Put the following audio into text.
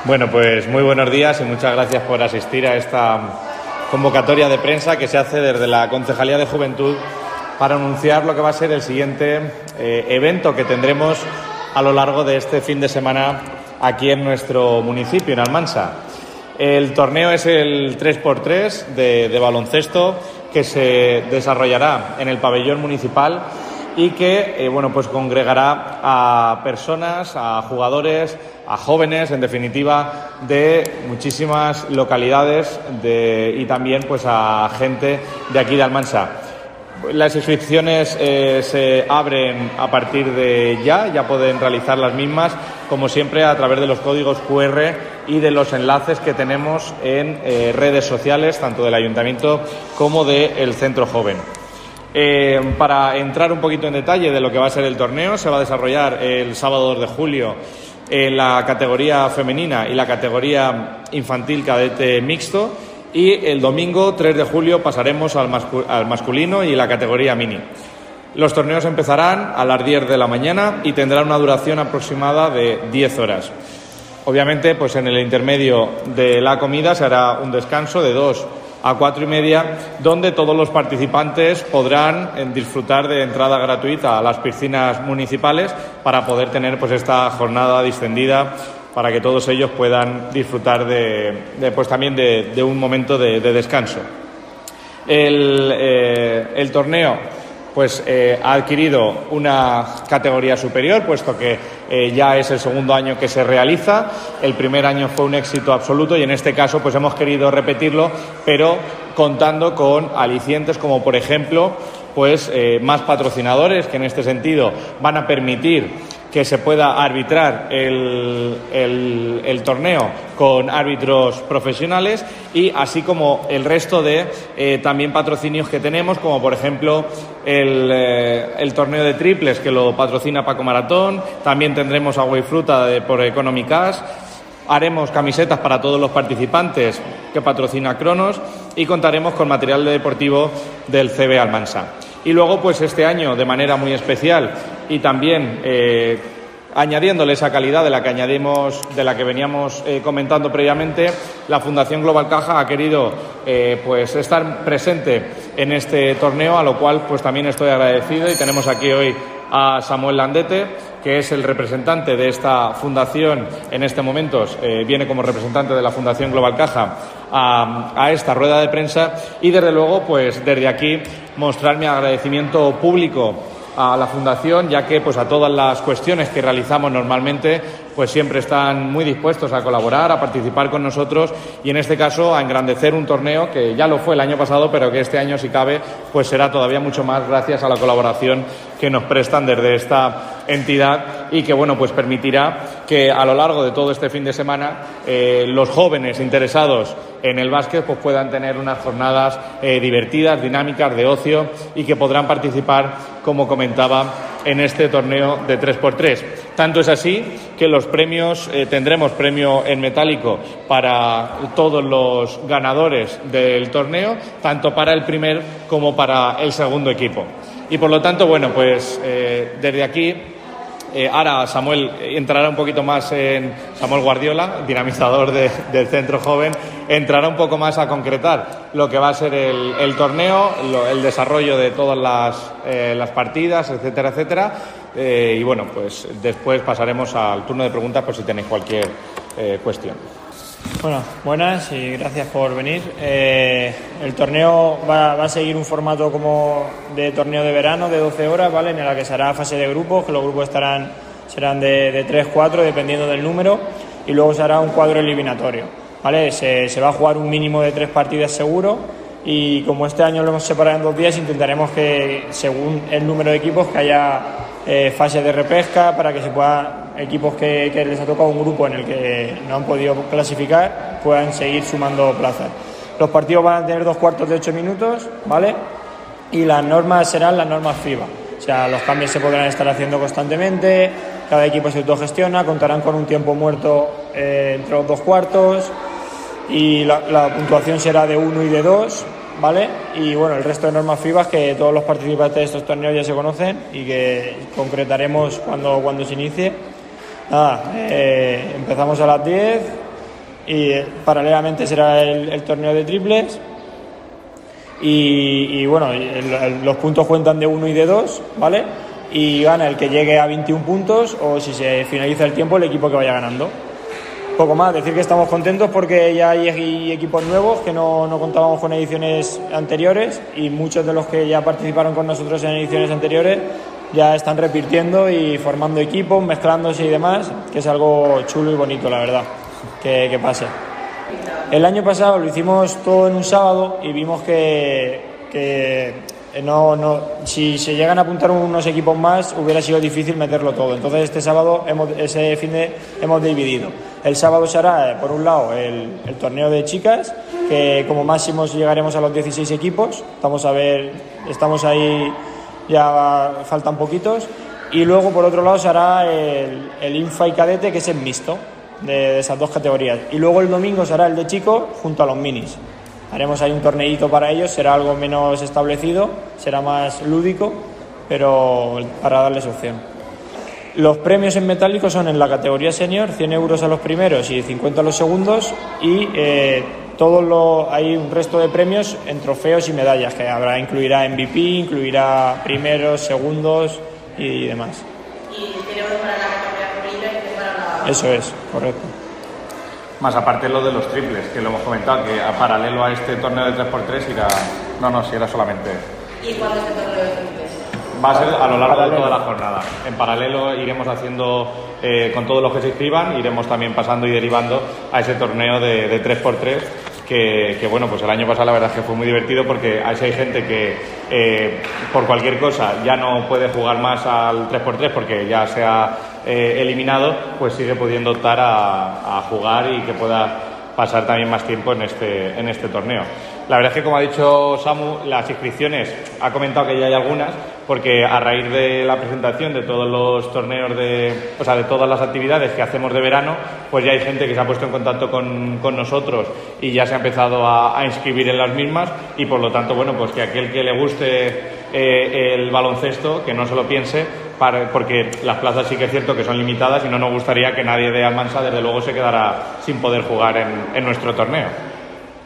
Bueno, pues muy buenos días y muchas gracias por asistir a esta convocatoria de prensa que se hace desde la Concejalía de Juventud para anunciar lo que va a ser el siguiente evento que tendremos a lo largo de este fin de semana aquí en nuestro municipio, en Almansa. El torneo es el 3x3 de baloncesto que se desarrollará en el pabellón municipal y que pues congregará a personas, a jugadores, a jóvenes, en definitiva, de muchísimas localidades y también pues a gente de aquí de Almansa. Las inscripciones se abren a partir de ya pueden realizar las mismas, como siempre, a través de los códigos QR y de los enlaces que tenemos en redes sociales, tanto del Ayuntamiento como del Centro Joven. Para entrar un poquito en detalle de lo que va a ser el torneo, se va a desarrollar el sábado 2 de julio en la categoría femenina y la categoría infantil cadete mixto, y el domingo 3 de julio pasaremos al masculino y la categoría mini. Los torneos empezarán a las 10 de la mañana y tendrán una duración aproximada de 10 horas. Obviamente, pues en el intermedio de la comida se hará un descanso de 2 a 4:30, donde todos los participantes podrán disfrutar de entrada gratuita a las piscinas municipales para poder tener pues esta jornada distendida, para que todos ellos puedan disfrutar también de un momento de descanso. El torneo ha adquirido una categoría superior, puesto que ya es el segundo año que se realiza. El primer año fue un éxito absoluto y en este caso pues hemos querido repetirlo, pero contando con alicientes como, por ejemplo, más patrocinadores, que en este sentido van a permitir que se pueda arbitrar el torneo con árbitros profesionales, y así como el resto de también patrocinios que tenemos, como por ejemplo el torneo de triples, que lo patrocina Paco Maratón. También tendremos agua y fruta por Economy Cash. Haremos camisetas para todos los participantes que patrocina Cronos, y contaremos con material deportivo del CB Almansa. Y luego, pues este año, de manera muy especial y también añadiéndole esa calidad de la que veníamos comentando previamente, la Fundación Global Caja ha querido estar presente en este torneo, a lo cual pues también estoy agradecido, y tenemos aquí hoy a Samuel Landete, que es el representante de esta fundación. En este momento viene como representante de la Fundación Global Caja a esta rueda de prensa, y desde luego pues desde aquí mostrar mi agradecimiento público a la Fundación, ya que pues a todas las cuestiones que realizamos normalmente pues siempre están muy dispuestos a colaborar, a participar con nosotros, y en este caso a engrandecer un torneo que ya lo fue el año pasado, pero que este año, si cabe, pues será todavía mucho más gracias a la colaboración que nos prestan desde esta entidad, y que pues permitirá que a lo largo de todo este fin de semana los jóvenes interesados en el básquet pues puedan tener unas jornadas divertidas, dinámicas, de ocio, y que podrán participar, como comentaba, en este torneo de 3x3. Tanto es así que los premios, tendremos premio en metálico para todos los ganadores del torneo, tanto para el primer como para el segundo equipo. Y por lo tanto, desde aquí, ahora Samuel entrará un poquito más Samuel Guardiola, dinamizador del Centro Joven, entrará un poco más a concretar lo que va a ser el torneo, el desarrollo de todas las partidas, etcétera, etcétera. Y después pasaremos al turno de preguntas por si tenéis cualquier cuestión. Bueno, buenas y gracias por venir. El torneo va a seguir un formato como de torneo de verano de 12 horas, ¿vale? En la que se hará fase de grupos, que los grupos serán de 3-4 dependiendo del número, y luego se hará un cuadro eliminatorio, ¿vale? Se va a jugar un mínimo de 3 partidas seguro, y como este año lo hemos separado en 2 días, intentaremos que, según el número de equipos, que haya fase de repesca, para que se pueda, equipos que les ha tocado un grupo en el que no han podido clasificar, puedan seguir sumando plazas. Los partidos van a tener 2 cuartos de 8 minutos, ¿vale? Y las normas serán las normas FIBA. O sea, los cambios se podrán estar haciendo constantemente, cada equipo se autogestiona, contarán con un tiempo muerto entre los 2 cuartos, y la puntuación será de 1 y de 2, ¿vale? Y el resto de normas FIBA es que todos los participantes de estos torneos ya se conocen y que concretaremos cuando se inicie. Empezamos a las 10, y paralelamente será el torneo de triples. Y bueno, los puntos cuentan de 1 y de 2, ¿vale? Y gana el que llegue a 21 puntos o, si se finaliza el tiempo, el equipo que vaya ganando. Poco más, decir que estamos contentos porque ya hay equipos nuevos que no contábamos con ediciones anteriores, y muchos de los que ya participaron con nosotros en ediciones anteriores ya están repitiendo y formando equipos, mezclándose y demás, que es algo chulo y bonito, la verdad, que pase. El año pasado lo hicimos todo en un sábado y vimos que si se llegan a apuntar unos equipos más hubiera sido difícil meterlo todo. Entonces este sábado ese fin de hemos dividido. El sábado se hará, por un lado, el torneo de chicas, que como máximo llegaremos a los 16 equipos. Estamos ahí, ya faltan poquitos. Y luego, por otro lado, se hará el Infa y cadete, que es el mixto de esas dos categorías. Y luego el domingo se hará el de chicos junto a los minis. Haremos ahí un torneito para ellos, será algo menos establecido, será más lúdico, pero para darles opción. Los premios en metálico son en la categoría senior, 100 euros a los primeros y 50 a los segundos, y hay un resto de premios en trofeos y medallas, que incluirá MVP, incluirá primeros, segundos y demás. Y 100 euros para la categoría femenina y para la... Eso es, correcto. Más aparte lo de los triples, que lo hemos comentado, que a paralelo a este torneo de 3x3 irá... si era solamente... ¿Y cuándo es el torneo de triples? Va a ser a lo largo de toda la jornada. En paralelo iremos haciendo, con todos los que se inscriban, iremos también pasando y derivando a ese torneo de 3x3, que bueno, pues el año pasado la verdad es que fue muy divertido, porque hay gente que por cualquier cosa ya no puede jugar más al 3x3 porque ya se ha eliminado, pues sigue pudiendo optar a jugar y que pueda pasar también más tiempo en este torneo. La verdad es que, como ha dicho Samu, las inscripciones, ha comentado que ya hay algunas, porque a raíz de la presentación de todos los torneos de todas las actividades que hacemos de verano, pues ya hay gente que se ha puesto en contacto con nosotros y ya se ha empezado a inscribir en las mismas, y por lo tanto, bueno, pues que aquel que le guste el baloncesto, que no se lo piense, porque las plazas sí que es cierto que son limitadas y no nos gustaría que nadie de Almansa, desde luego, se quedara sin poder jugar en nuestro torneo.